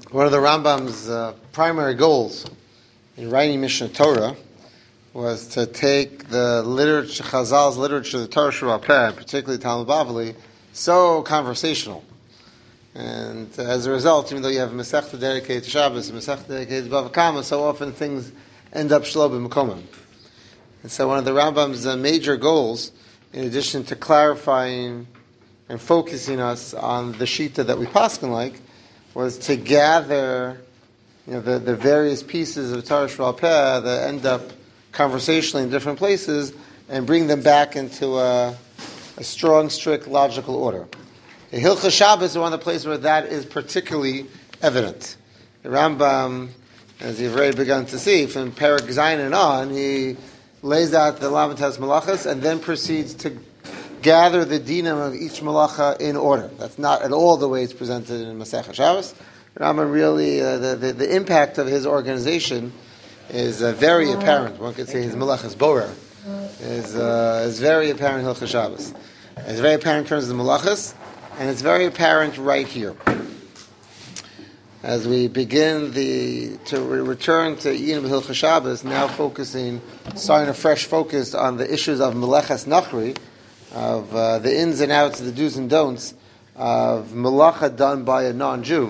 One of the Rambam's primary goals in writing Mishnah Torah was to take the literature, Chazal's literature, the Torah Sheba'al Peh, particularly Talmud Bavli, so conversational. And as a result, even though you have a Masechta dedicated to Shabbos, a Masechta dedicated to Bava Kama, so often things end up shlo b'makomim. And so one of the Rambam's major goals, in addition to clarifying and focusing us on the Shita that we paskin like, was to gather, the various pieces of Torah Sheba'al Peh that end up conversationally in different places and bring them back into a strong, strict, logical order. The Hilchos Shabbos is one of the places where that is particularly evident. The Rambam, as you've already begun to see, from Perek Zayin and on, he lays out the Lamites Malachas and then proceeds to gather the dinam of each malacha in order. That's not at all the way it's presented in Masechah Shabbos. Rambam really, the impact of his organization is very apparent. One could say his Malachas Borer is very apparent in Hilchos Shabbos. It's very apparent in terms of the Malachas, and it's very apparent right here. As we begin to return to Yin Hilchos Shabbos, now starting a fresh focus on the issues of Melechas Nachri, of the ins and outs, the do's and don'ts of Melacha done by a non-Jew.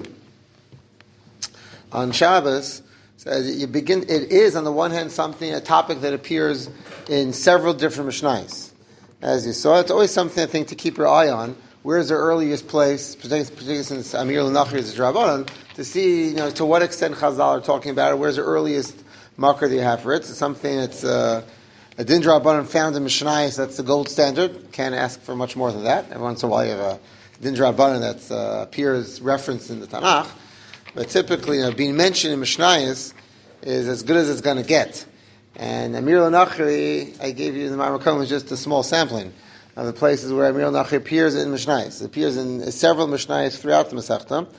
On Shabbos, it is on the one hand a topic that appears in several different Mishnayos. As you saw, it's always something I think to keep your eye on. Where's the earliest place, particularly since Amir L'Nachri is a Drabanan, to see to what extent Chazal are talking about it. Where's the earliest marker that you have for it? It's something that's a Din Drabanan found in Mishnayos. That's the gold standard. Can't ask for much more than that. Every once in a while you have a Din Drabanan that appears referenced in the Tanakh. But typically, being mentioned in Mishnayos is as good as it's going to get. And Amir L'Nachri, I gave you the Ma'amakom, is just a small sampling of the places where Amir L'Nachri appears in Mishnayos. It appears in several Mishnayos throughout the Masechta.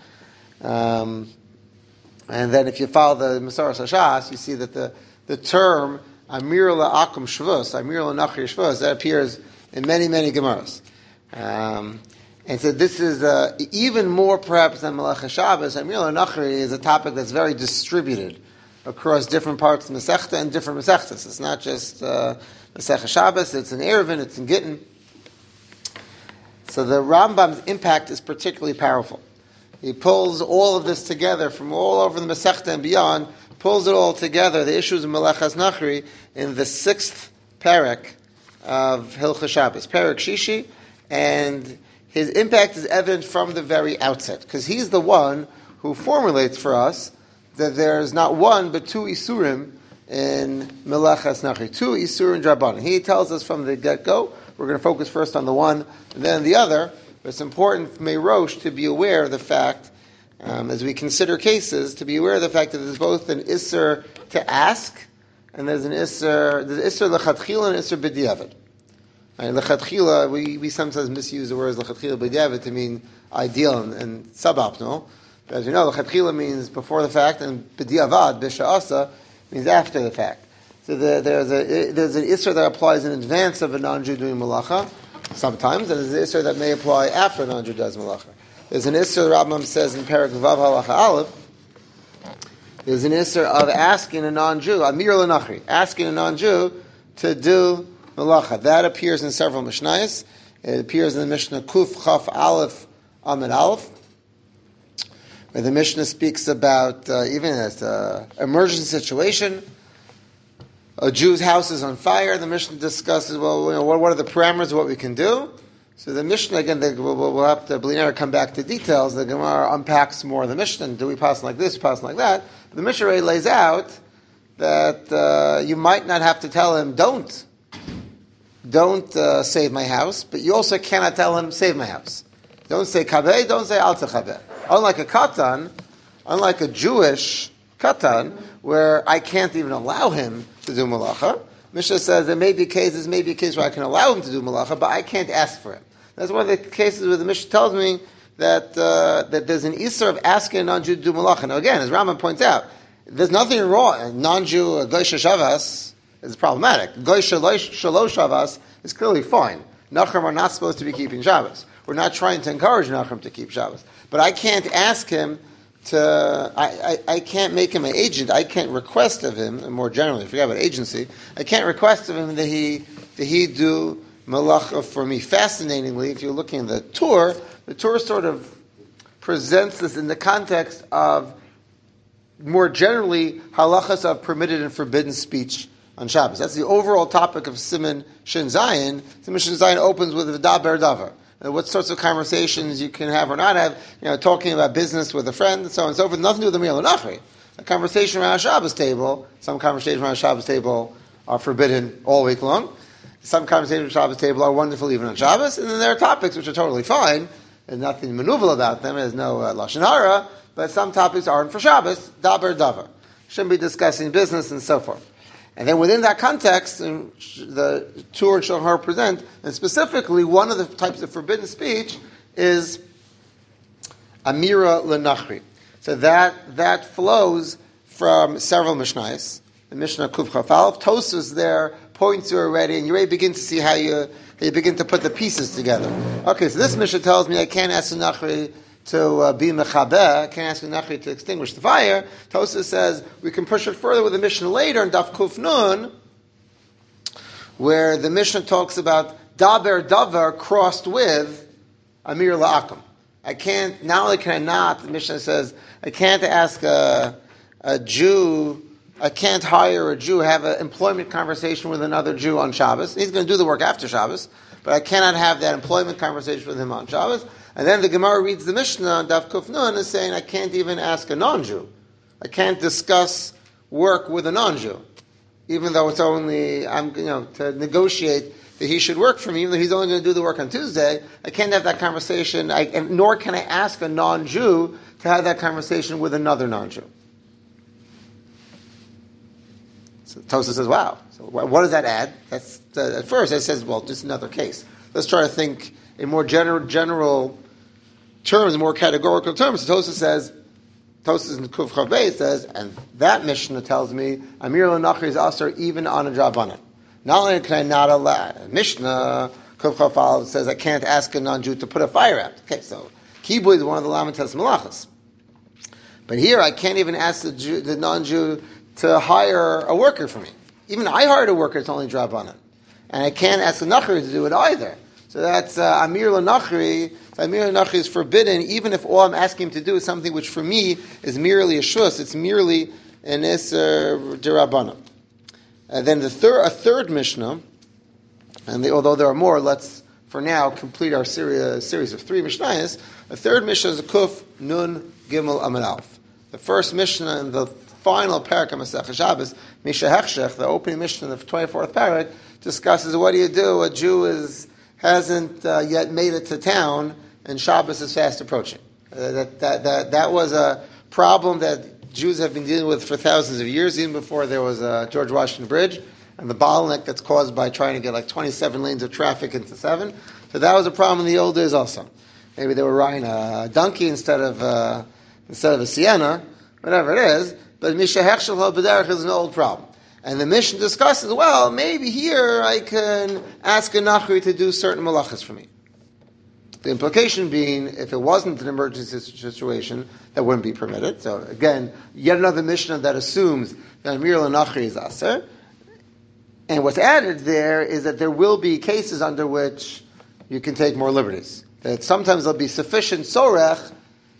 And then if you follow the Masaras Hashas, you see that the term Amir L'Akum Shvus, Amir L'Nachri Shvus, that appears in many, many Gemaras. And so this is even more perhaps than Melechas Shabbos. Amir L'Nachri is a topic that's very distributed across different parts of Masechta and different Masechtas. It's not just Masechah Shabbos, it's in Eruvin, it's in Gittin. So the Rambam's impact is particularly powerful. He pulls all of this together from all over the Masechta and beyond, pulls it all together, the issues of Melechas Nachri, in the 6th Perek of Hilchos Shabbos, Perek Shishi, and his impact is evident from the very outset, because he's the one who formulates for us that there's not one but two Isurim in Melechas Nachri, two Isurim Drabanan. He tells us from the get-go, we're going to focus first on the one and then the other, but it's important for Meirosh to be aware of the fact, as we consider cases, to be aware of the fact that there's both an Isser to ask, and there's Isser L'Chatchila and Isser B'diavad. L'Chatchila, we sometimes misuse the words L'Chatchila B'diavad to mean ideal and suboptimal. As you know, L'Chatchila means before the fact, and B'diavad, B'sha'asa, means after the fact. So there's an Isser that applies in advance of a non-Jew doing Malacha, sometimes, and there's an Isser that may apply after a non-Jew does Malacha. There's an Isser, the Rambam says in Perek Vav Halacha Aleph, there's an Isser of asking a non-Jew, Amir L'Nachri, asking a non-Jew to do Malacha. That appears in several Mishnayos. It appears in the Mishnah Kuf Chaf Aleph Amid Aleph, where the Mishnah speaks about even as an emergency situation, a Jew's house is on fire. The Mishnah discusses, what are the parameters of what we can do? So the Mishnah, again, we'll have to, Blinera, come back to details. The Gemara unpacks more of the Mishnah. Do we pass like this, pass like that? The Mishnah already lays out that you might not have to tell him, don't save my house, but you also cannot tell him, save my house. Don't say kabeh, don't say al techabeh. Unlike a katan, unlike a Jewish katan, where I can't even allow him to do malacha, Mishnah says there may be cases where I can allow him to do malacha, but I can't ask for him. That's one of the cases where the Mishnah tells me that there's an Isser of asking a non-Jew to do malacha. Now again, as Rambam points out, there's nothing wrong. A non-Jew, a Goy Shavas, is problematic. Goy Shalosh Shavas is clearly fine. Nachrim are not supposed to be keeping Shabbos. We're not trying to encourage Nachrim to keep Shabbos. But I can't ask him I can't make him an agent. I can't request of him, and more generally, forget about agency. I can't request of him that he do malacha for me. Fascinatingly, if you're looking at the Torah sort of presents this in the context of more generally halachas of permitted and forbidden speech on Shabbos. That's the overall topic of Siman Shin Zayin. Siman Shin Zayin opens with v'daber davar. What sorts of conversations you can have or not have, talking about business with a friend and so on and so forth, nothing to do with the meal nachri. A conversation around a Shabbos table, some conversations around a Shabbos table are forbidden all week long. Some conversations around a Shabbos table are wonderful even on Shabbos, and then there are topics which are totally fine. There's nothing maneuverable about them, there's no Lashon Hara, but some topics aren't for Shabbos, daber davar. Shouldn't be discussing business and so forth. And then within that context, the Torah and Shulchan Aruch present, and specifically one of the types of forbidden speech is Amira Lenachri. So that flows from several Mishnayos. The Mishnah Kuf Chaf Aleph, Tosfos there points you already, and you already begin to see how you begin to put the pieces together. Okay, so this Mishnah tells me I can't ask the Nachri to be mechabeh, can't ask the Nachri to extinguish the fire. Tosfos says we can push it further with the Mishnah later in Daf Kuf Nun, where the Mishnah talks about daber davar crossed with amir la'akum. I can't, not only can I not, the Mishnah says, I can't ask a Jew, I can't hire a Jew, have an employment conversation with another Jew on Shabbos. He's going to do the work after Shabbos, but I cannot have that employment conversation with him on Shabbos. And then the Gemara reads the Mishnah on Daf Kuf Nun is saying I can't even ask a non-Jew. I can't discuss work with a non-Jew, even though it's only to negotiate that he should work for me, even though he's only going to do the work on Tuesday. I can't have that conversation, nor can I ask a non-Jew to have that conversation with another non-Jew. So Tosfos says, "Wow. So what does that add?" That's at first it says, "Well, just another case." Let's try to think in more general terms, more categorical terms. So Tosfos in Kuf Chav Beis says, and that Mishnah tells me Amir L'Nachri is also even on a Drabanan. Not only can I not allow Mishnah Kuf Chav Aleph says I can't ask a non-Jew to put a fire out. Okay, so Kibbutz is one of the Lamentas Malachas, but here I can't even ask the non-Jew to hire a worker for me. Even I hired a worker; it's only Drabanan, and I can't ask the Nachri to do it either. So that's Amir L'Nachri. So Amir L'Nachri is forbidden, even if all I'm asking him to do is something which for me is merely a shus. It's merely an Iser D'Rabbanan. And then a third Mishnah, and although there are more, let's for now complete our series of three Mishnayos. The third Mishnah is a Kuf Nun Gimel Amud Aleph. The first Mishnah in the final parak of Masechah Shabbos, Misha Hechshech, the opening Mishnah of the 24th parak, discusses what do you do? A Jew hasn't yet made it to town, and Shabbos is fast approaching. That was a problem that Jews have been dealing with for thousands of years, even before there was George Washington Bridge, and the bottleneck that's caused by trying to get like 27 lanes of traffic into 7. So that was a problem in the old days also. Maybe they were riding a donkey instead of a Sienna, whatever it is, but Misha Hechshel HaBederech is an old problem. And the Mishnah discusses, well, maybe here I can ask a Nachri to do certain malachas for me. The implication being, if it wasn't an emergency situation, that wouldn't be permitted. So again, yet another Mishnah that assumes that Amir L'Nachri is aser. And what's added there is that there will be cases under which you can take more liberties. That sometimes there'll be sufficient sorech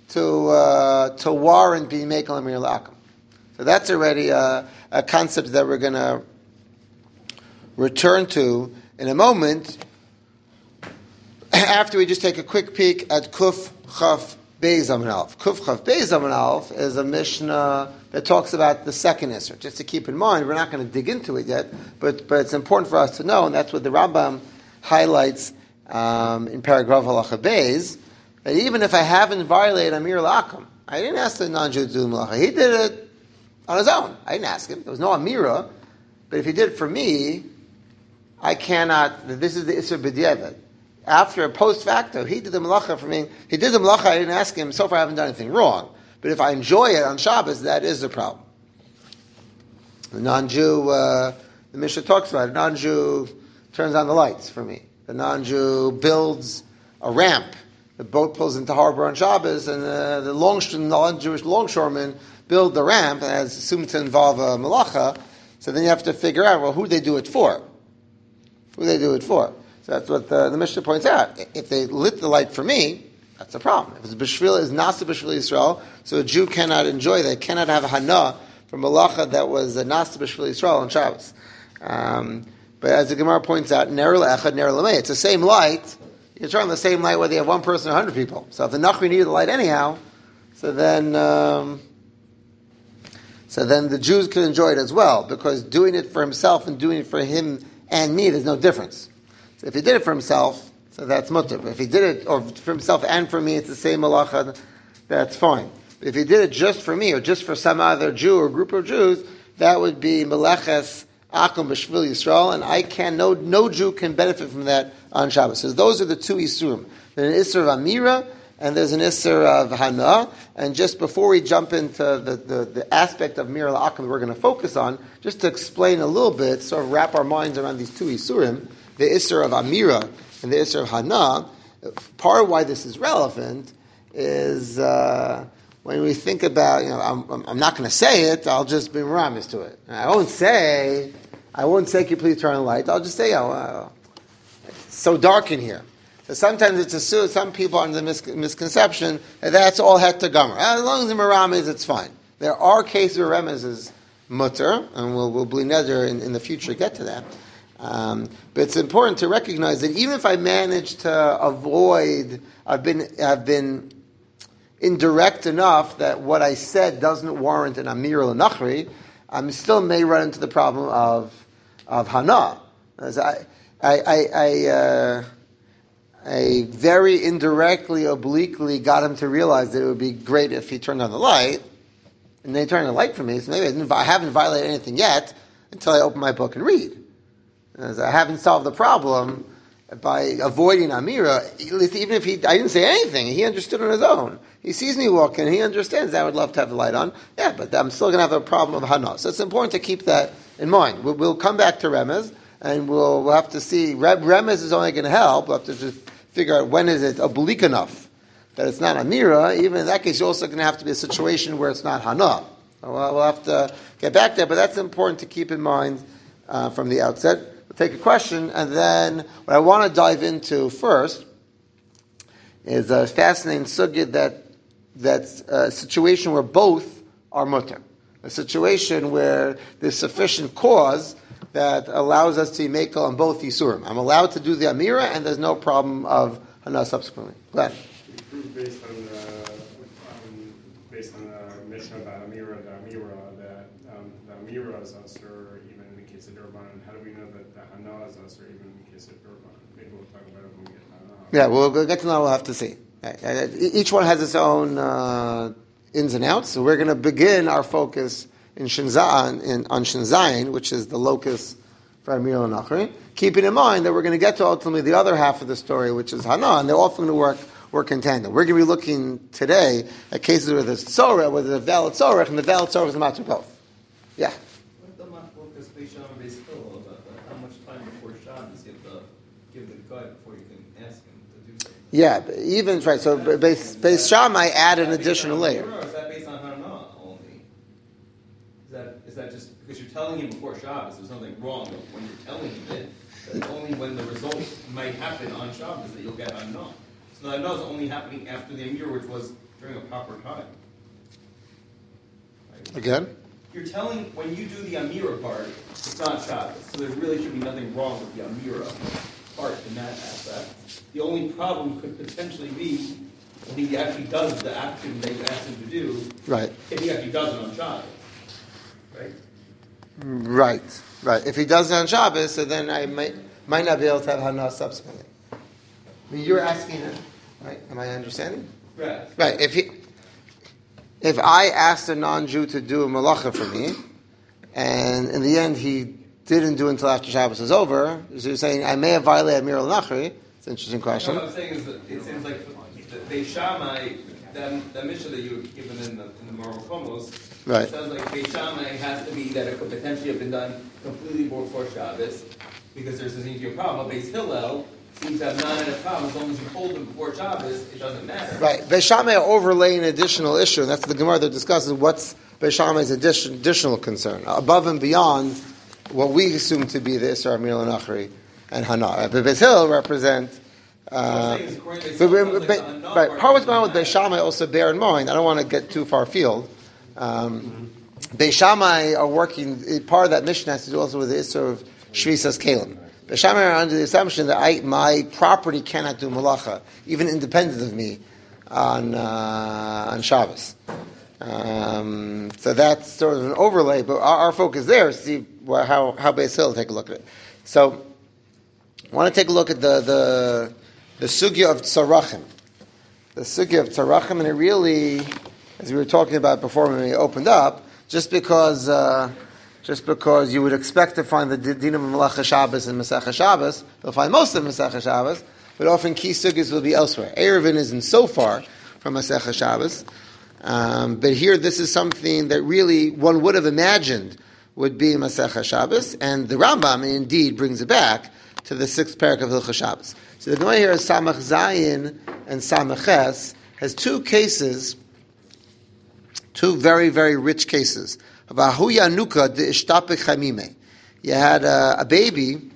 to warrant being Mekel Amir L'Akum. So that's already a concept that we're going to return to in a moment, after we just take a quick peek at Kuf Chaf Beis Amud Aleph. Kuf Chaf Beis Amud Aleph is a Mishnah that talks about the second Isser. Just to keep in mind, we're not going to dig into it yet, but it's important for us to know, and that's what the Rambam highlights in Paragraph Halacha Beis, that even if I haven't violated Amir L'Akum, I didn't ask the non-Jew to do the Malacha. He did it on his own. I didn't ask him. There was no Amira. But if he did it for me, I cannot. This is the Isser B'diavad. After a post facto, he did the Malacha for me. He did the Malacha. I didn't ask him. So far, I haven't done anything wrong. But if I enjoy it on Shabbos, that is the problem. The non-Jew, the Mishnah talks about it. The non-Jew turns on the lights for me. The non-Jew builds a ramp the boat pulls into harbor on Shabbos, and the non-Jewish longshoremen build the ramp, and it's assumed to involve a malacha. So then you have to figure out, well, who they do it for? Who they do it for? So that's what the Mishnah points out. If they lit the light for me, that's a problem. If it's b'shvil, is nasa b'shvil Yisrael, so a Jew cannot enjoy that, cannot have a hana from malacha that was a nasa b'shvil Yisrael on Shabbos. But as the Gemara points out, ner le'echad, ner le'mei. It's the same light. You can turn on the same light whether you have one person or 100 people. So if the Nachri needed the light anyhow, so then the Jews can enjoy it as well, because doing it for himself and doing it for him and me, there's no difference. So if he did it for himself, so that's mutter. But if he did it or for himself and for me, it's the same malacha, that's fine. But if he did it just for me or just for some other Jew or group of Jews, that would be meleches akum b'shvil Yisrael, and no Jew can benefit from that on Shabbos. So those are the two isurim. There's an isur of amira, and there's an isur of hana. And just before we jump into the aspect of Mir La'akim that we're going to focus on, just to explain a little bit, sort of wrap our minds around these two isurim, the isur of amira and the isur of hana. Part of why this is relevant is when we think about, I'm not going to say it, I'll just be meramis to it. I won't say, can you please turn on the light? I'll just say, it's so dark in here. So sometimes it's assumed, some people are under the misconception that that's all het to gomer. As long as the meramis, it's fine. There are cases where remez is mutter, and we'll bli neder in the future get to that. But it's important to recognize that even if I manage to avoid, I've been indirect enough that what I said doesn't warrant an amir or nachri, I still may run into the problem of hana. As I very indirectly, obliquely got him to realize that it would be great if he turned on the light, and they turned on the light for me, so maybe I haven't violated anything yet until I open my book and read. As I haven't solved the problem by avoiding Amira, even if I didn't say anything, he understood on his own. He sees me walking, he understands I would love to have the light on. Yeah, but I'm still going to have a problem of Hana. So it's important to keep that in mind. We'll come back to Remez, and we'll have to see. Remez is only going to help. We'll have to just figure out when is it oblique enough that it's not Amira. Even in that case, you're also going to have to be a situation where it's not Hana. So we'll have to get back there, but that's important to keep in mind from the outset. We'll take a question, and then what I want to dive into first is a fascinating sugya that's a situation where both are mutter. A situation where there's sufficient cause that allows us to make on both Yisurim. I'm allowed to do the Amira, and there's no problem of Hana subsequently. Go ahead. Based on the mission about Amira, the Amira is usher even in the case of Durban. How do we know that the Hana is usher even in the case of Durban? Maybe we'll talk about it when we get Hana. Yeah, we'll get to know. We'll have to see. Each one has its own ins and outs. So we're going to begin our focus on Shin Zayin, which is the locus for Amir and Nachri. Keeping in mind that we're going to get to ultimately the other half of the story, which is Hana, and they're often going to work in tandem. We're going to be looking today at cases where there's tzorah, where there's a valid tzorah, and the valid tzorah is a matzah both. Yeah. How much time before Shabbos you have to give the guy before you can ask him to do something? Yeah, even right. So Beis Shammai add an additional layer. Or is that based on Hana only? Is that just because you're telling him before Shabbos? There's nothing wrong when you're telling him it. It's only when the result might happen on Shabbos that you'll get Hana. So the Hana is only happening after the Amir, which was during a proper time. Right? Again. You're telling, when you do the Amira part, it's not Shabbos. So there really should be nothing wrong with the Amira part in that aspect. The only problem could potentially be when he actually does the action that you asked him to do. Right. If he actually does it on Shabbos. Right? Right. If he does it on Shabbos, so then I might not be able to have Hana subsequently. I mean, you're asking it, right? Am I understanding? Right. Right. If I asked a non-Jew to do a malacha for me, and in the end he didn't do it until after Shabbos is over, so you're saying I may have violated Amir al-Nachri. It's an interesting question. What I'm saying is that it seems like the Beis Shammai, that mission that you were given in the Marvel Chomos, right. It sounds like Beis Shammai has to be that it could potentially have been done completely before Shabbos, because there's an easier problem. Beis Hillel seems to have not had a problem. As long as you hold them before Shabbos, it doesn't matter. Right. Beis Shammai overlay an additional issue, and that's the Gemara that discusses what's Beis Shammai's additional concern, above and beyond what we assume to be the Isra Amir Nachri and Hana. But Beis Hillel represent. Part of what's going on with Beis Shammai also bear in mind. I don't want to get too far afield. Beis Shammai are working. Part of that mission has to do also with the Isra of Shvisas Kalim. Beis Shammai are under the assumption that my property cannot do malacha, even independent of me, on Shabbos. So that's sort of an overlay, but our focus there is to see how Beis Hillel take a look at it. So I want to take a look at the sugya of tzarachim. The sugya of tzarachim, and it really, as we were talking about before when we opened up, just because you would expect to find the din of Malacha Shabbos in Masechah Shabbos, you'll find most of Masechah Shabbos, but often key sugyas will be elsewhere. Eruvin isn't so far from Masechah Shabbos, but here this is something that really one would have imagined would be Masechah Shabbos, and the Rambam indeed brings it back to the 6th parak of Hilchos Shabbos. So the Gemara here is Samach Zayin and Samach Ches has two cases, two very, very rich cases. Vahu Yanuka de Ishtapik Chamime. You had a baby.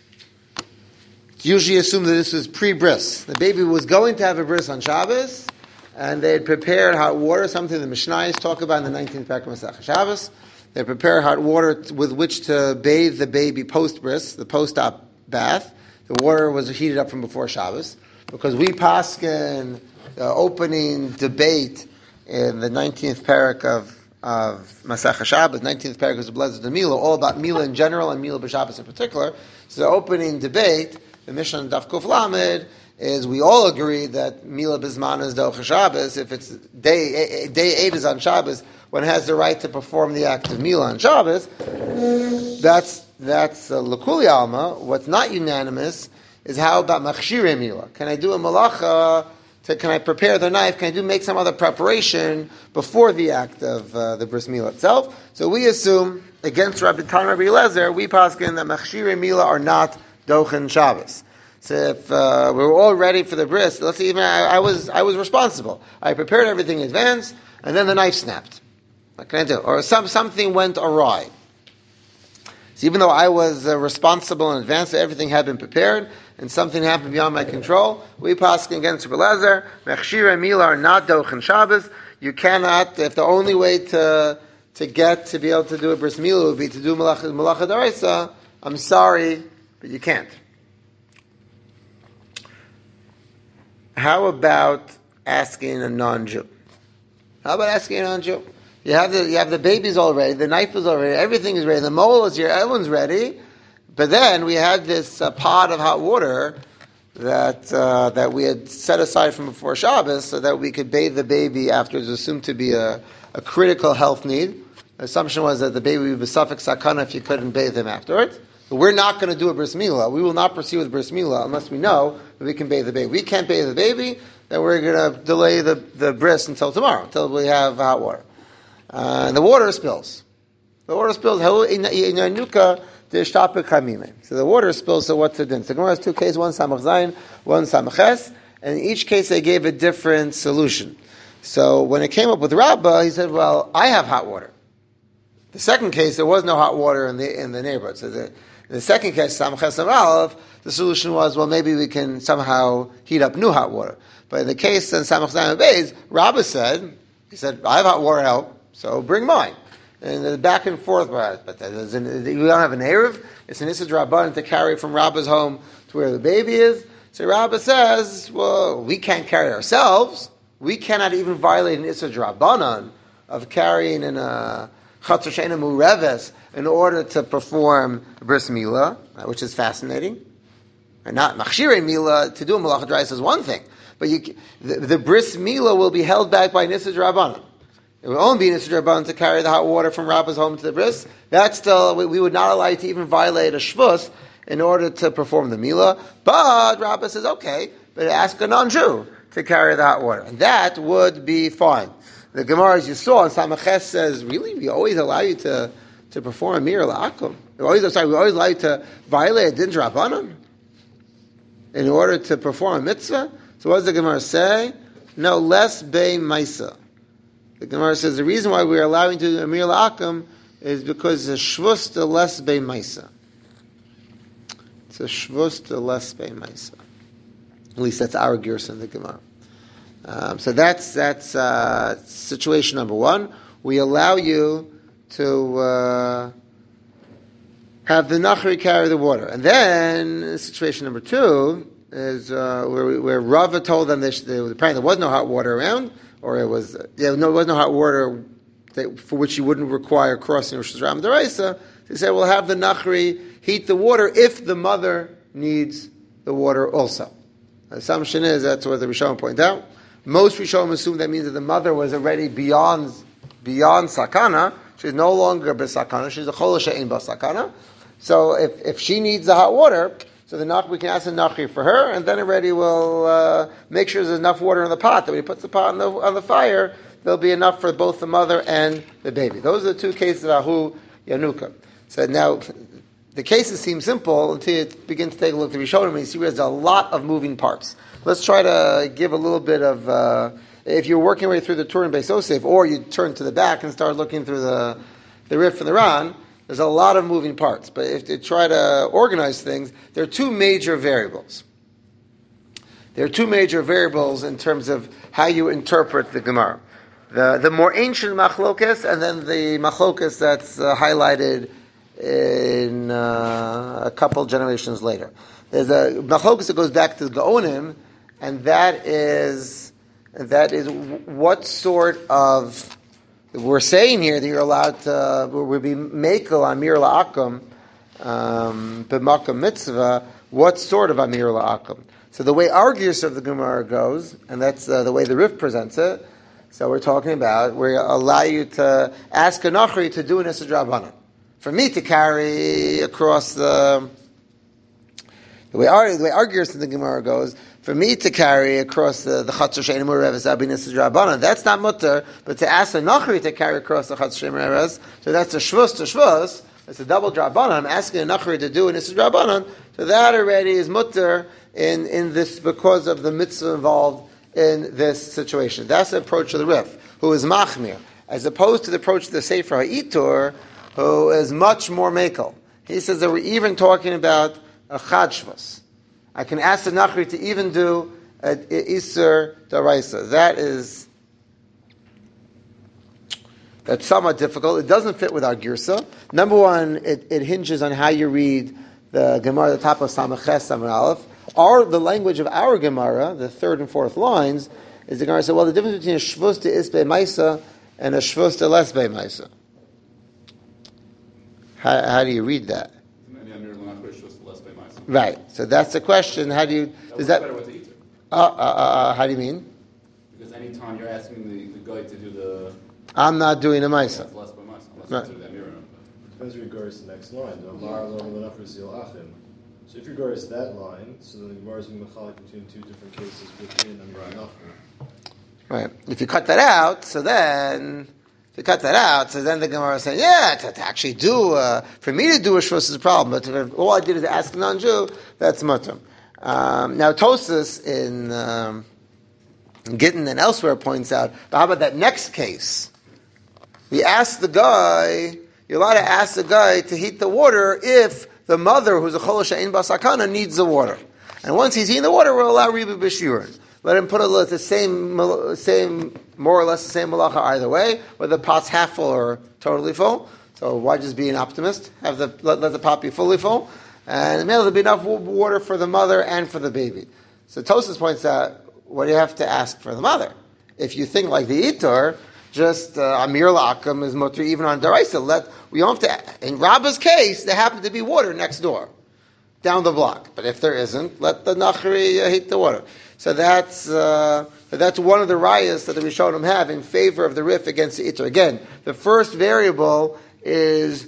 Usually assume that this was pre-bris. The baby was going to have a bris on Shabbos, and they had prepared hot water, something the Mishnayos talk about in the 19th parak of Masechah Shabbos. They prepared hot water with which to bathe the baby post-bris, the post-op bath. The water was heated up from before Shabbos, because we paskin the opening debate in the 19th parak of Masechah Shabbos. 19th parak is the blessed of Mila, all about Mila in general and Mila b'Shabbos in particular. So the opening debate, the Mishnah Daf Kuf Lamed, is we all agree that Mila B'Zman is Docha Shabbos. If it's day 8 is on Shabbos, one has the right to perform the act of Mila on Shabbos. That's L'Kuli Alma. What's not unanimous is how about Machshirei Mila? Can I do a malacha? Can I prepare the knife? Can I make some other preparation before the act of the bris milah itself? So we assume, against Rabbi Tan Rabbi Eliezer, we paskin that Machshirei Mila are not Dochen Shabbos. So if we're all ready for the bris, let's say even I was responsible. I prepared everything in advance, and then the knife snapped. What can I do? Or something went awry. So even though I was responsible in advance, everything had been prepared, and something happened beyond my control, we paskin against Rabbi Eliezer, Mechshirei Mila are not Dochen Shabbos. You cannot, if the only way to be able to do a bris milah would be to do malacha d'oraisa, I'm sorry, but you can't. How about asking a non-Jew? You have the babies all ready, the knife is all ready, everything is ready, the mole is here, everyone's ready. But then we had this pot of hot water that we had set aside from before Shabbos so that we could bathe the baby after it was assumed to be a critical health need. The assumption was that the baby would be suffix sakana if you couldn't bathe him afterwards. But we're not going to do a bris milah. We will not proceed with bris milah unless we know that we can bathe the baby. We can't bathe the baby, then we're going to delay the bris until tomorrow, until we have hot water. And the water spills. So the water spills, so what's the din? So the Gemara has two cases, one Samach Zayin, one Samach Ches, and in each case they gave a different solution. So when it came up with Rabbah, he said, well, I have hot water. The second case, there was no hot water in the neighborhood. So in the second case, Samach Ches and Aleph, the solution was, well, maybe we can somehow heat up new hot water. But in the case in Samach Zayin Beis, Rabbah said, I have hot water help, so bring mine. And the back and forth, but we don't have an Erev. It's an Issa Rabbanan to carry from Rabbah's home to where the baby is. So Rabbah says, well, we can't carry ourselves. We cannot even violate an Issa Rabbanan of carrying in a Chatzar She'eina Mureves in order to perform bris milah, which is fascinating. And not Machshirei Mila, to do a Malacha D'oraisa is one thing. But the bris milah will be held back by an Issa Rabbanan. It would only be an Issa Rabbanan to carry the hot water from Rabbah's home to the bris. That's still, we would not allow you to even violate a shvus in order to perform the milah. But Rabbah says, okay, but ask a non-Jew to carry the hot water. And that would be fine. The Gemara, as you saw, in Samach Ches says, really? We always allow you to perform a mir la'akum? We always allow you to violate a din Rabbanan? in order to perform a mitzvah. So what does the Gemara say? No, less bei maisa. The Gemara says the reason why we're allowing to do Amir La'akam is because it's a shvus to less bei maisa. It's a shvus to less bei maisa. At least that's our gersa in the Gemara. So that's situation number one. We allow you to have the nachri carry the water, and then situation number two is where Rava told them apparently there was no hot water around, or there was no hot water for which you wouldn't require crossing Rosh Hashanah D'Oraisa. They said, "We'll have the nachri heat the water if the mother needs the water also." The assumption is that's what the Rishonim point out. Most Rishonim assume that means that the mother was already beyond sakana. She's no longer b'sakana. She's a chol she'ein b'sakana. So if she needs the hot water, so we can ask the nachri for her, and then already we'll make sure there's enough water in the pot. That when he puts the pot on the fire, there'll be enough for both the mother and the baby. Those are the two cases of ahu yanuka. So now the cases seem simple until you begin to take a look at the Rishonim and you see there's a lot of moving parts. Let's try to give a little bit of, if you're working your way through the Turin Beis Yosef, or you turn to the back and start looking through the Rif and the Ran, there's a lot of moving parts. But if you try to organize things, there are two major variables. There are two major variables in terms of how you interpret the Gemara. The more ancient machlokas, and then the machlokas that's highlighted in a couple generations later. There's a machlokas that goes back to the Gaonim, and that is what sort of, we're saying here that you're allowed to, we'll be mekel amir la'akum b'makam mitzvah, what sort of amir la'akum? So the way our gears of the Gemara goes, and that's the way the Rif presents it, so we're talking about, we allow you to ask a nachri to do an Issa Drabanan. For me to carry across the way our gears in the Gemara goes, for me to carry across the Chatzor She'ein Mureves Abin Issa Drabanan, that's not mutter, but to ask a nachri to carry across the Chatzor She'ein Mureves, so that's a shvus to shvus, it's a double Drabanan, I'm asking a nachri to do an Issa Drabanan, so that already is mutter in this, because of the mitzvah involved in this situation. That's the approach of the Rif, who is machmir, as opposed to the approach of the Sefer HaItur, who is much more mekel. He says that we're even talking about a chad shvus. I can ask the nachri to even do an Isser D'Oraisa. That's somewhat difficult. It doesn't fit with our girsa. Number one, it hinges on how you read the Gemara, the top of Samaches, Samar Aleph. The language of our Gemara, the third and fourth lines, is the Gemara said, well, the difference between a shvus to isbe maisa and a shvus to less be maisa. How do you read that? Right. So that's the question. How do you? Does that? How do you mean? Because any time you're asking the guy to do the, I'm not doing a maisa. It's less by maisa. Right. Depends if you go to the next line. So if you go to that line, so then the Gemara is being mechalik between two different cases within Amir Nachman. Right. If you cut that out, so then the Gemara is saying, yeah, to actually do, for me to do a shvus is a problem, but if all I did is ask a non-Jew, that's mutter. Now Tosas in Gittin and elsewhere points out, but how about that next case? We ask the guy, you're allowed to ask the guy to heat the water if the mother, who's a chol she'ein b'sakana, needs the water. And once he's heating the water, we'll allow riba b'shiurin. Let him put the same, more or less the same malacha either way, whether the pot's half full or totally full. So why just be an optimist? Let the pot be fully full. And there'll be enough water for the mother and for the baby. So Tosas points out, what do you have to ask for the mother? If you think like the Itor, just Amir La'akam is mutter even on D'Oraisa. We don't have to. In Rabba's case, there happened to be water next door, down the block. But if there isn't, let the Nachri heat the water. So that's one of the rayas that the Rishonim have in favor of the Rif against the Itor. Again, the first variable is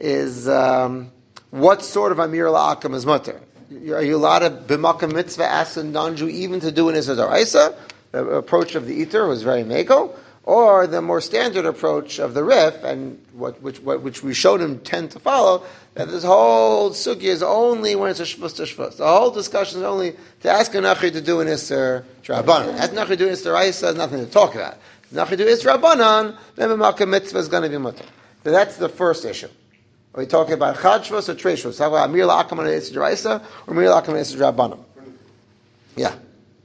what sort of Amir La'akam is mutter. Are you allowed to b'makam mitzvah ask a non-Jew even to do an Issa D'Oraisa? The approach of the Itor was very mekel. or the more standard approach of the Rif, and which we showed him tend to follow, that this whole sugya is only when it's a shvus to shvus. The whole discussion is only to ask a nachri to do an iser drabanan. Ask nachri to do an iser raisa has nothing to talk about. If nachri to do iser drabanan, then the makkah mitzvah is going to be mutter. So that's the first issue. Are we talking about chad shvus or trei shvus? Talk about amir la'akam on iser raisa or amir la'akam on iser drabanan? Yeah.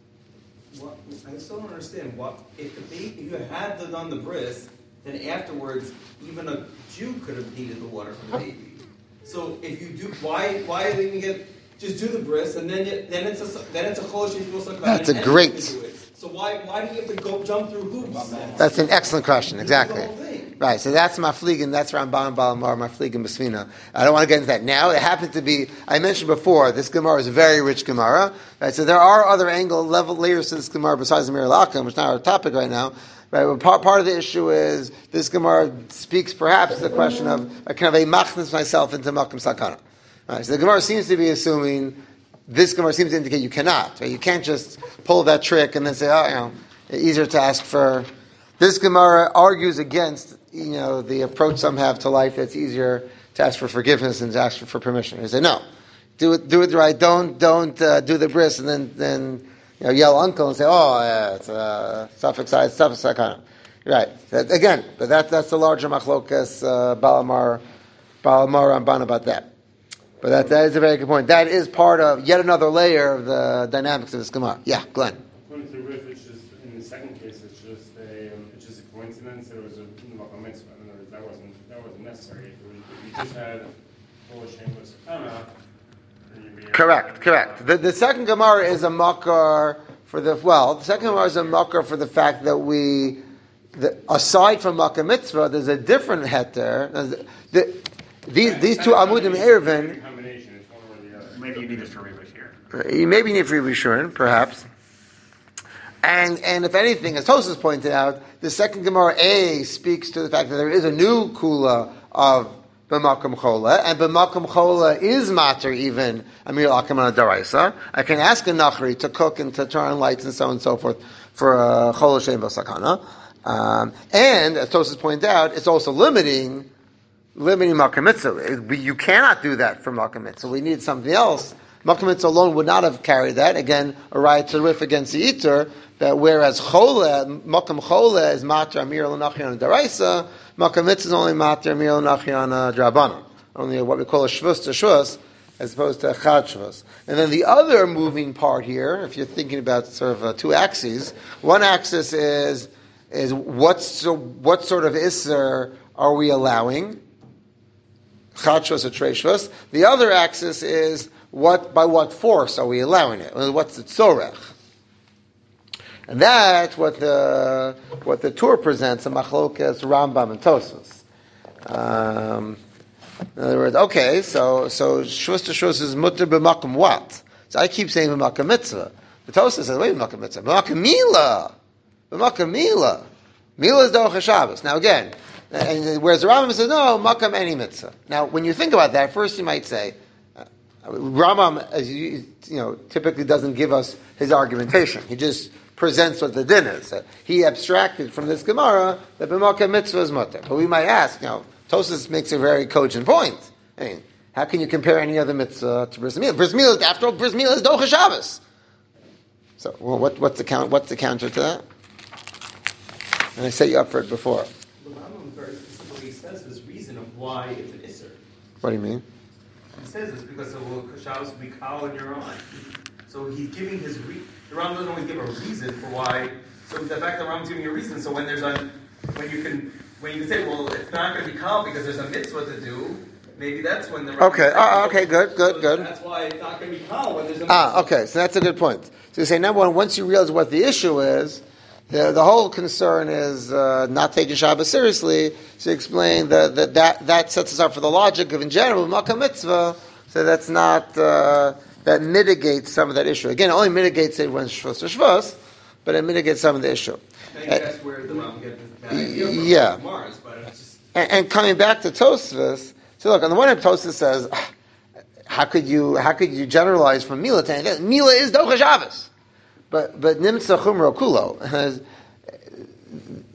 I still don't understand. What if the baby, if you had done the bris, then afterwards even a Jew could have heated the water for the baby. So if you do, why even just do the bris and then it's a chol she'it. That's a great. So why do you have to jump through hoops? That's an excellent question. Exactly. The whole thing. Right. So that's Mafligin. That's Ramban Balamar Mafligin Besvina. I don't want to get into that now. It happened to be. I mentioned before. This Gemara is a very rich Gemara. Right. So there are other layers to this Gemara besides the Mir Lakim, which is not our topic right now. Right. But part of the issue is this Gemara speaks perhaps to the question of kind of a machnas myself into Makom Sakana. Right. So the Gemara seems to be assuming. This Gemara seems to indicate you cannot. Right? You can't just pull that trick and then say, easier to ask for. This Gemara argues against, the approach some have to life that's easier to ask for forgiveness than to ask for permission. They say, no, do it right. Don't do the bris and then yell uncle and say, it's a suffix kind. Right. But that's the larger machlokas Balamar Ramban about that. But that is a very good point. That is part of yet another layer of the dynamics of this Gemara. Yeah, Glenn. According to the Rif, it's just in the second case, it's just a coincidence. There was a makom mitzvah. In other words, that wasn't necessary. If you just had full shameless kana, then you'd be correct. The second Gemara is a makar for the second Gemara is a makar for the fact that aside from makom mitzvah, there's a different heter. These two amudim erevin. Maybe you need this for Rebbe here. Maybe you need for Rebbe Shurin, perhaps. And if anything, as Tosas pointed out, the second Gemara speaks to the fact that there is a new kula of b'makom chola, and b'makom chola is matter even amir l'akam daraisa. I can ask a nachri to cook and to turn on lights and so on and so forth for chola shein v'sakana. And as Tosas pointed out, it's also limiting Makom Mitzvah. You cannot do that for Makom Mitzvah. We need something else. Makom Mitzvah alone would not have carried that. Again, a right to riff against the Eater, that whereas Makom Chola is Mater Amir L'Nachion Daraisa, Makom Mitzvah is only Mater Amir L'Nachion Drabana. Only what we call a Shvus to Shvus, as opposed to a Chad Shvus. And then the other moving part here, if you're thinking about sort of two axes, one axis is what sort of Isser are we allowing? Chadshvus or Treishvus. The other axis is by what force are we allowing it? What's the tzorech? And that's what the Tur presents in Machlokas, Rambam, and Tosfos. In other words, okay, so shvus to shvus is mutter b'makom what? So I keep saying b'makom mitzvah. The Tosfos says, wait, b'makom mitzvah, b'makom mila. Mila is Docha Shabbos. Now again. And whereas the Rambam says, no, makam any mitzvah. Now, when you think about that, first you might say, Rambam, as typically doesn't give us his argumentation. He just presents what the din is. He abstracted from this Gemara that b'makam mitzvah is mutter. But we might ask, Tosas makes a very cogent point. I mean, how can you compare any other mitzvah to bris milah? Bris milah, after all, bris milah is Docha Shabbos. So, what's the counter to that? And I set you up for it before. He says his reason of why it's an Isser. What do you mean? He says it's because Shabbos will be kal in your eye. So he's giving his the Rambam doesn't always give a reason for why. So the fact that Rambam's giving you a reason, so when you can say, well, it's not going to be kal because there's a mitzvah to do. Maybe that's when the Rambam okay, good. That's why it's not going to be kal when there's a mitzvah. Okay, so that's a good point. So you say, number one, once you realize what the issue is. The whole concern is not taking Shabbos seriously. So you explain that sets us up for the logic of in general Makom Mitzvah. So that's not that mitigates some of that issue. Again, it only mitigates it when Shvus to Shvus, but it mitigates some of the issue. I think that's where the Rambam gets that idea from. Yeah. Mars, but it's just... and coming back to Tosfos, so look, on the one hand, Tosfos says, how could you generalize from Mila to anything? Mila is Docha Shabbos. But Nimtza Chumro Kulo.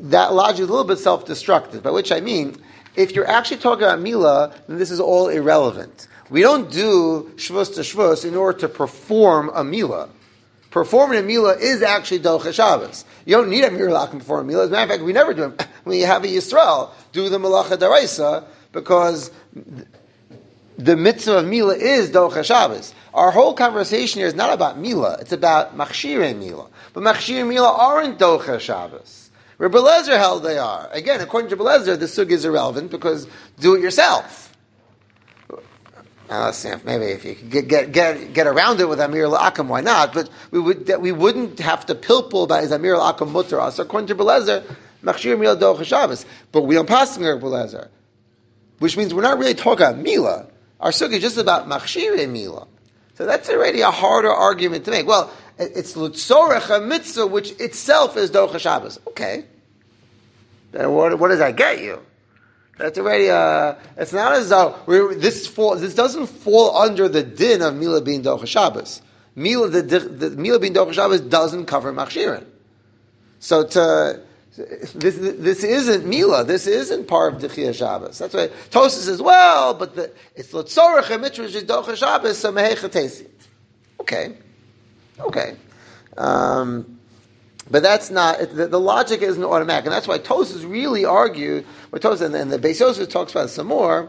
that logic is a little bit self-destructive, by which I mean, if you're actually talking about Mila, then this is all irrelevant. We don't do Shvus to Shvus in order to perform a Mila. Performing a Mila is actually Docha Shabbos. You don't need a Mila to perform a Mila. As a matter of fact, we never do it. When you have a Yisrael, do the Malacha Daraisa, because the mitzvah of Mila is Docha Shabbos. Our whole conversation here is not about Mila, it's about Machshirei Mila. But Machshirei Mila aren't Docha Shabbos. Rebbe Lezer held they are. Again, according to Rebbe Lezer, the sugya is irrelevant because do it yourself. Let's see, maybe if you could get around it with Amir al-Akam, why not? But we wouldn't have to pilpul about is Amir al-Akam mutter us. According to Rebbe Lezer, Machshirei Mila Docha Shabbos. But we don't pass in Rebbe Lezer, which means we're not really talking about Mila. Our sugya is just about Machshirei Mila. So that's already a harder argument to make. Well, it's Lutzorech, a mitzvah, which itself is Docha Shabbos. Okay. Then what does that get you? That's already, it's not as though, this doesn't fall under the din of Mila being Docha Shabbos. The Mila being Docha Shabbos doesn't cover Machshirin. So this isn't Mila. This isn't part of Dechia Shabbos. That's why Tosas says, well, but it's Lotzorech a mitzvah which is Docha Shabbos, so Mehecha Tesit. Okay. But that's not, the logic isn't automatic. And that's why Tosas really argue, and the Beis Yosef talks about it some more,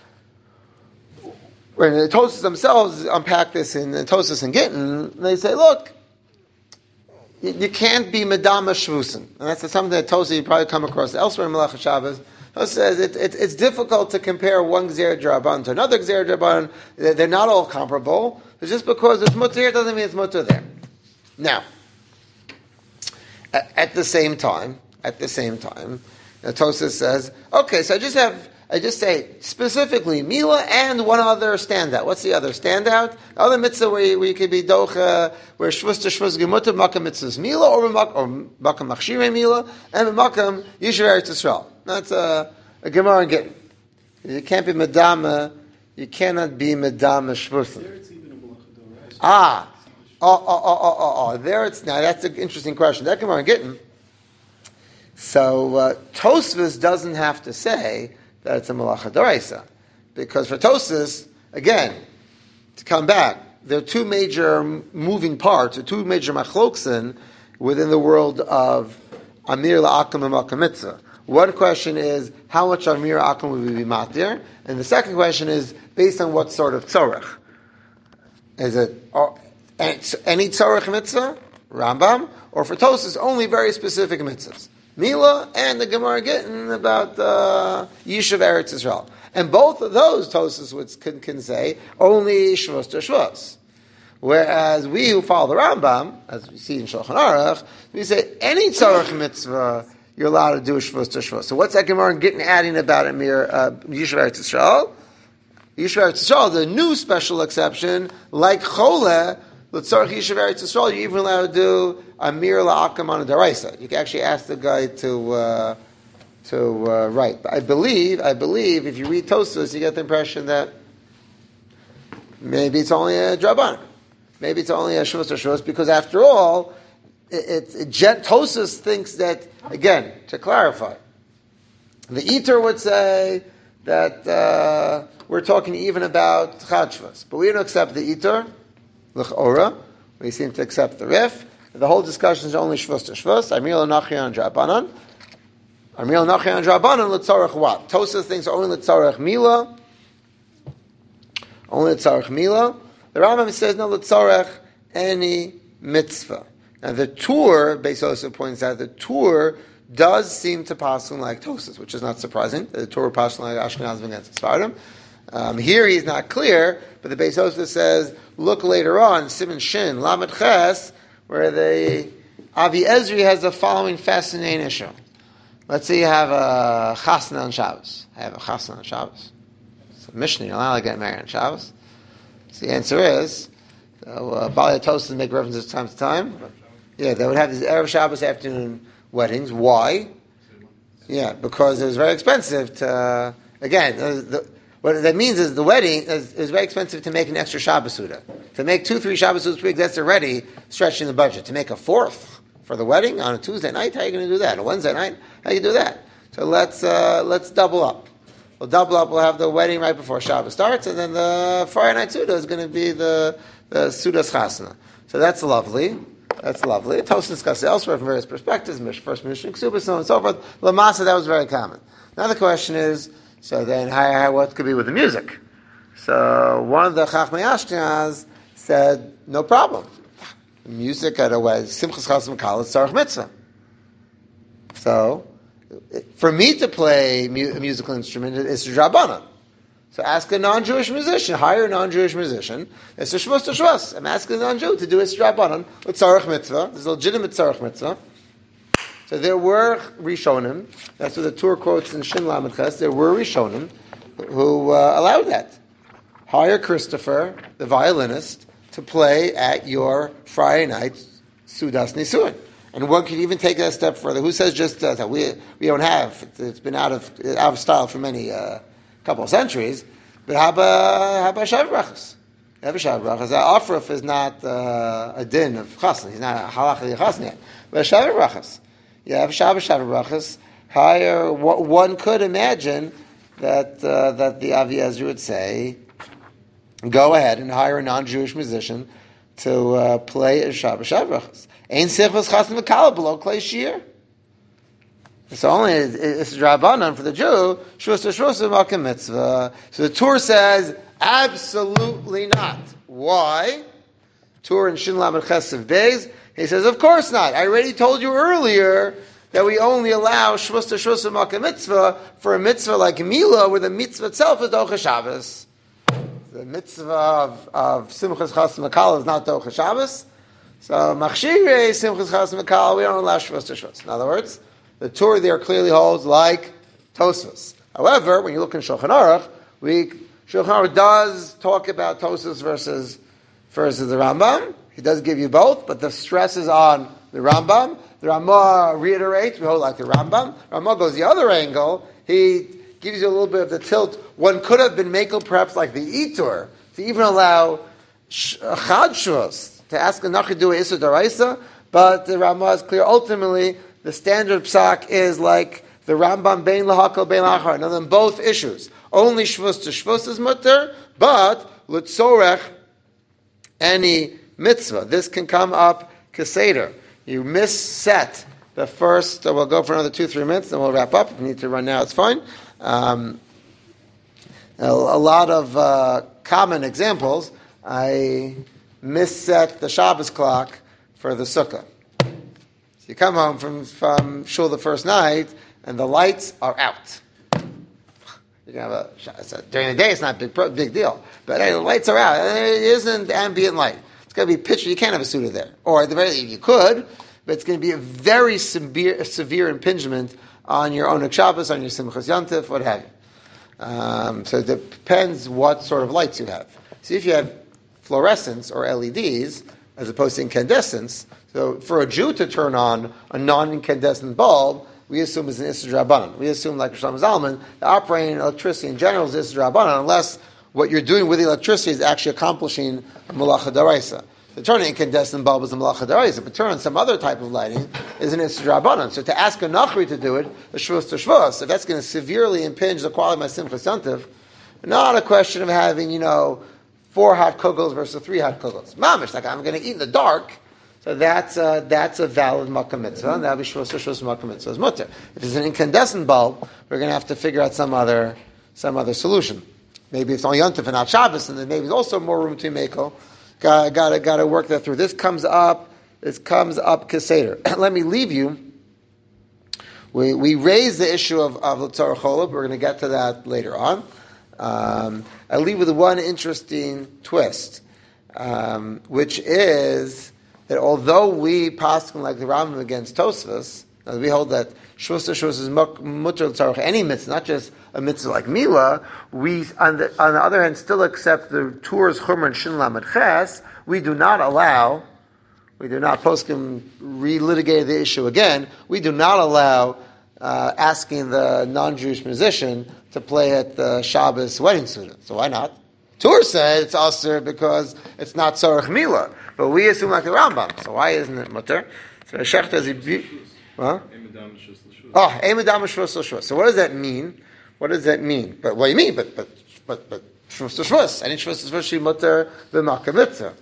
when the Tosas themselves unpack this in Tosas and Gittin, they say, look, you can't be Medama Shvusin. And that's something that Tosas you probably come across elsewhere in Melech Shabbos. Tosas says it's difficult to compare one Gzera Draban to another Gzera Draban. They're not all comparable. It's just because it's mutter here doesn't mean it's mutter there. Now, at the same time, Tosas says, okay, so I just say specifically Mila and one other standout. What's the other standout? The other mitzvah where you could be docha, where shvus to shvus gemutter, makam mitzvahs Mila, or makam machshirei Mila, and makam yishuv Eretz Yisrael. That's a Gemara and Gittin. You can't be medama. You cannot be medama shvusim. There it's now. That's an interesting question. That Gemara and Gittin. So Tosfos doesn't have to say that it's a malacha d'oraisa, because for Tosfos, again, to come back, there are two major moving parts, or two major machloksin within the world of Amir la'akam and Makam Mitzvah. One question is, how much Amir la'akam would we be matir? And the second question is, based on what sort of tzorech? Is it any tzorech mitzvah, Rambam, or for Tosfos, only very specific mitzvahs? Mila and the Gemara Gittin about Yishuv Eretz Yisrael. And both of those Tosfos can say only Shvus to Shvus. Whereas we who follow the Rambam, as we see in Shulchan Aruch, we say any tzarech mitzvah you're allowed to do Shvus to Shvus. So what's that Gemara Gittin adding about Yishuv Eretz Yisrael? Yishuv Eretz Yisrael is a new special exception, like Choleh, L'tzarech Yishuv Eretz Yisrael, you're even allowed to do Amir la'akam on a daraisa. You can actually ask the guy to write. But I believe if you read Tosfos, you get the impression that maybe it's only a draban. Maybe it's only a shvus or shvus, because after all, Tosfos thinks that, again, to clarify, the Eater would say that we're talking even about Chad Shvus, but we don't accept the Eater, l'ch'ora. We seem to accept the Rif. The whole discussion is only Shvus to Shvus. Amir l'nachian drabanan. Amir l'nachian drabanan l'tzarech what? Tosfos thinks only l'tzarech Mila. Only l'tzarech Mila. The Rambam says no l'tzarech any mitzvah. Now the Tur, Beis Yosef points out, the Tur does seem to pass like Tosfos, which is not surprising. The Tur passes like Ashkenazim against Sfardim. Here he's not clear, but the Beis Yosef says, look later on, Siman Shin, Lamed Ches, where the Avi Ezri has the following fascinating issue. Let's say you have a chasna on Shabbos. I have a chasna on Shabbos. It's a Mishnah, you're allowed to get married on Shabbos. So the answer is, Bali Tosfos make references time to time. Yeah, they would have these Erev Shabbos afternoon weddings. Why? Yeah, because it was very expensive to, again, what that means is the wedding is very expensive to make an extra Shabbos Suda. To make 2-3 Shabbos Sudas, that's already stretching the budget. To make a fourth for the wedding on a Tuesday night. How are you going to do that? On a Wednesday night, how do you do that? So let's double up. We'll double up. We'll have the wedding right before Shabbos starts, and then the Friday night Suda is going to be the Suda's Chasana. So that's lovely. That's lovely. Tosfos discussed it elsewhere from various perspectives. First Mishnah Ksubah, so on and so forth. Lamasa, that was very common. Now the question is, so then what could be with the music? So one of the Chachmei Ashkenaz said, no problem. Music at a wedding, Simchas Chasam Kal, it's Tzarech Mitzvah. So, for me to play a musical instrument, it's Rabbanan. So ask a non-Jewish musician, hire a non-Jewish musician. It's a Shvus to Shvus. I'm asking a non-Jew to do his Rabbanan with Tzarech Mitzvah. There's a legitimate Tzarech Mitzvah. So there were Rishonim, that's what the Tur quotes in Shin Lamed Ches, there were Rishonim who allowed that. Hire Christopher, the violinist, to play at your Friday night Sudas Nisuin. And one could even take it a step further. Who says just that we don't have? It's been out of style for many couple of centuries. But how about Shav Brachas? Have a Shav Brachas. Afraf is not a din of chasna. He's not a halacha chasna yet. But Shav Brachas. You have Shav Brachas. Higher. One could imagine that the Avi Ezra would say, go ahead and hire a non-Jewish musician to play a Shav Brachas. Ein sichvus chasna v'kala below klei shir. It's only it's Rabbanan for the Jew. Shvus to shvus v'makom mitzvah. So the Tur says absolutely not. Why? Tur in Shin Lamed Ches of Beis. He says, of course not. I already told you earlier that we only allow shvus to shvus v'makom mitzvah for a mitzvah like Milah, where the mitzvah itself is Docha Shabbos. The mitzvah of Simchas Chasam V'Kala is not Docha Shabbos. So, Machshirei, Simchas Chasam V'Kala, we don't allow Shvus to Shvus. In other words, the Torah there clearly holds like Tosfos. However, when you look in Shulchan Aruch, Shulchan Aruch does talk about Tosfos versus the Rambam. He does give you both, but the stress is on the Rambam. The Ramah reiterates, we hold like the Rambam. Ramah goes the other angle. He gives you a little bit of the tilt. One could have been makel perhaps like the Itur, to even allow Chad Shvus, to ask a Nachri do Issa Daraisa, but the Ramah is clear. Ultimately, the standard psak is like the Rambam Bein Lahakal Bein Lachar. Now, on both issues, only Shvus to Shvus is mutter, but Lutzorech any mitzvah. This can come up Keseder. You misset the first. We'll go for another 2-3 minutes, then we'll wrap up. If you need to run now, it's fine. A lot of common examples. I misset the Shabbos clock for the Sukkah. So you come home from shul the first night, and the lights are out. You can have during the day, it's not a big deal, but the lights are out. There isn't ambient light. It's going to be pitchy. You can't have a Suda there, or at the very least you could, but it's going to be a very severe impingement on your Oneg Shabbos, on your Simchas Yantif, what have you. So it depends what sort of lights you have. See, if you have fluorescence or LEDs as opposed to incandescence, so for a Jew to turn on a non-incandescent bulb, we assume is an Issur Rabbanan. We assume, like Shlomo Zalman, that operating electricity in general is Issur Rabbanan, unless what you're doing with the electricity is actually accomplishing a Malacha Daraisa. To turn an incandescent bulb is a Malacha Daraisa, but turn on some other type of lighting is an Issur Rabbanan. So to ask a Nachri to do it, a Shvus to Shvus, if that's going to severely impinge the quality of my Simchas Yantiv, not a question of having, 4 hot kugels versus 3 hot kugels. Mamish, like I'm going to eat in the dark. So that's a valid makom mitzvah, and that'll be shvus makom mitzvah as mutter. If it's an incandescent bulb, we're going to have to figure out some other solution. Maybe it's only Yontif and not Shabbos, and then maybe there's also more room to makel. Got to work that through. This comes up Keseder. Let me leave you. We raised the issue of L'tzarech Cholov. We're going to get to that later on. I'll leave with one interesting twist, which is that although we paskin like the Rambam against Tosfos, we hold that Shvus to Shvus is mutter l'tzarech any mitzvah, not just a mitzvah like Milah. We, on the other hand, still accept the Tur's Chumrah and Shin Lamed Ches. We do not poskim relitigate the issue again. We do not allow asking the non-Jewish musician to play at the Shabbos wedding suda. So why not? Tur said it's asur because it's not tzarech milah, but we assume like the Rambam. So why isn't it mutter? So Shechta has a huh? Oh, Eimedam Shvus L'Shvus. So what does that mean? What does that mean? But what do you mean? But Shvus L'Shvus. Any Shvus L'Shvus she mutter v'makam mitzvah.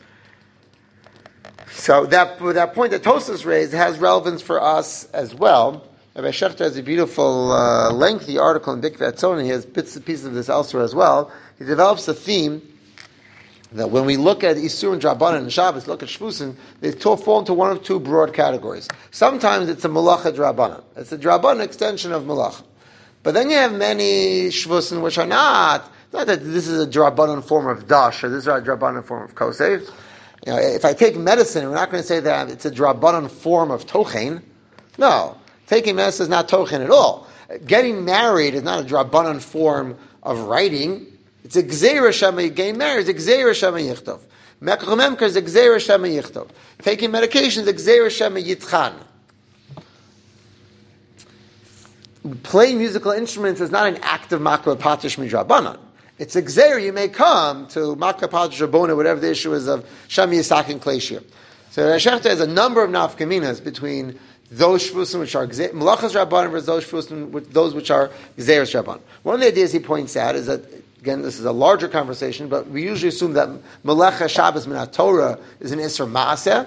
So that point that Tosfos raised has relevance for us as well. Rabbi Shechta has a beautiful, lengthy article in Bikvei Atzon. He has bits and pieces of this elsewhere as well. He develops a theme that when we look at Isur and Drabanan and Shabbos, look at Shvusin, they fall into one of two broad categories. Sometimes it's a Malacha Drabanan. It's a Drabanan extension of Malacha. But then you have many Shvusin which are not that this is a Drabanan form of Dash, or this is a Drabanan form of Kosef. If I take medicine, we're not going to say that it's a Drabanan form of Tochen. No. Taking medicine is not Tochen at all. Getting married is not a Drabanan form of writing. It's a Gzeira Shema. Getting married is a Gzeira Shema Yichtov. Mekach Memker is a Gzeira Shema Yichtov. Taking medication is a Gzeira Shema Yitchan. Playing musical instruments is not an act of Makra Patish Midrabanan. It's a Gzeira. You may come to Makra Patish Rabona, whatever the issue is of Shema Yisak and Kleshir. So Rashechta has a number of nafkaminas between those shvusim which are malachas rabbanim versus those shvusim those which are gzeiras rabbanim. One of the ideas he points out is that, again, this is a larger conversation, but we usually assume that malacha Shabbos minat Torah is an isser maaseh,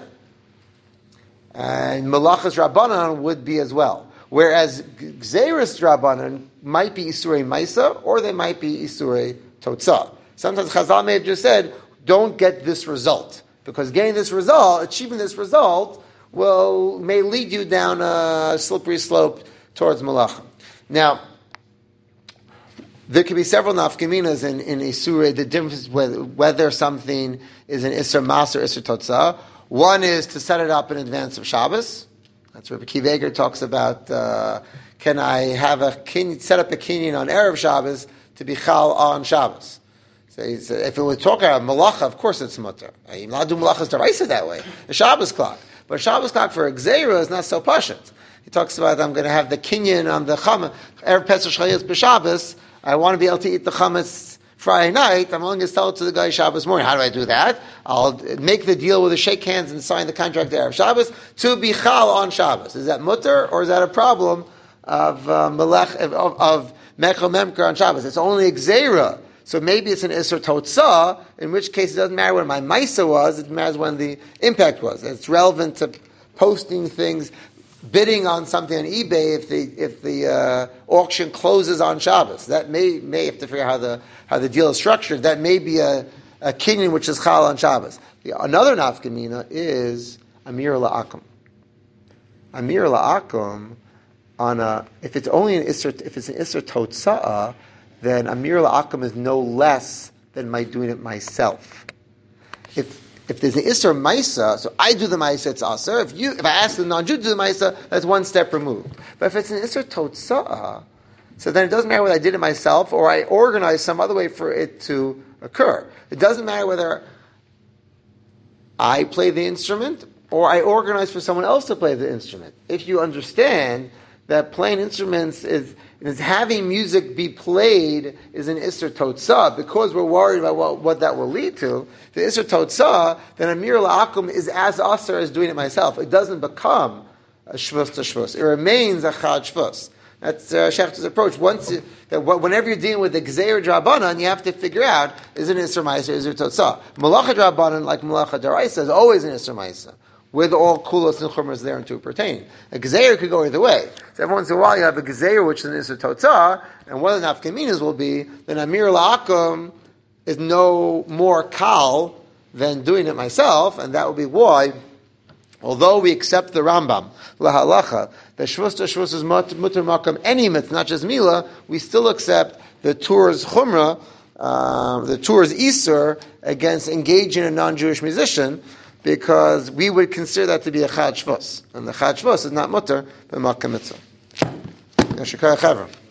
and malachas rabbanan would be as well. Whereas gzeiras rabbanan might be isurei maisa, or they might be isurei totzah. Sometimes Chazal may have just said, "Don't get this result," because getting this result, achieving this result, may lead you down a slippery slope towards malacha. Now, there could be several nafkaminas in Isurei, the difference whether something is an Isser Mas or Isser Totzah. One is to set it up in advance of Shabbos. That's where Akiva Eiger talks about, can I have set up a kinyan on Erev Shabbos to be chal on Shabbos? So if it was talking about malacha, of course it's mutter. You're not doing malachas d'oraisa that way. The Shabbos clock. But Shabbos clock for a Gzeira is not so pashut. He talks about, I'm going to have the kinyan on the chametz, Erev Pesach Shchayis b'Shabbos. I want to be able to eat the chametz Friday night. I'm only going to tell it to the guy Shabbos morning. How do I do that? I'll make the deal with the shake hands and sign the contract Erev Shabbos to be chal on Shabbos. Is that mutter, or is that a problem of Mechel Memker on Shabbos? It's only a Gzeira. So maybe it's an Isser Totzah, in which case it doesn't matter when my Maisa was, it matters when the impact was. It's relevant to posting things, bidding on something on eBay if the auction closes on Shabbos. That may have to figure out how the deal is structured. That may be a kinyan which is chal on Shabbos. Another nafkamina is Amir La'akum. Amir La'akum if it's only an Isser Totzah, then Amir La'akum is no less than my doing it myself. If there's an Isser Maisa, so I do the Maisa, it's Aser. If I ask the non-Jew to do the Maisa, that's one step removed. But if it's an Isser Totzah, so then it doesn't matter whether I did it myself or I organized some other way for it to occur. It doesn't matter whether I play the instrument or I organize for someone else to play the instrument. If you understand that playing instruments is having music be played is an Isser Totzah, because we're worried about what that will lead to, the Isser Totzah, then Amir La'akum is as Aser as doing it myself. It doesn't become a Shvus to Shvus. It remains a Chad Shvus. That's Shechta's approach. Whenever you're dealing with the Gzeir Drabanan, you have to figure out, is it an Isser Maisa or is it Totzah? Malacha Drabanan, like Malacha D'oraisa, is always an Isser Maisa, with all kulos and chumras there to pertain. A gezeir could go either way. So every once in a while you have a gezeir which is an isur totzah, and one of the nafkaminas will be that Amir La'akum is no more kal than doing it myself, and that will be why, although we accept the Rambam, lahalacha, that shvus to shvus is mutter makam any myth, not just mila, we still accept the Torah's chumrah, the Torah's isur against engaging a non-Jewish musician, because we would consider that to be a Chad Shvus. And the Chad Shvus is not mutter, but Makkah Mitzvah.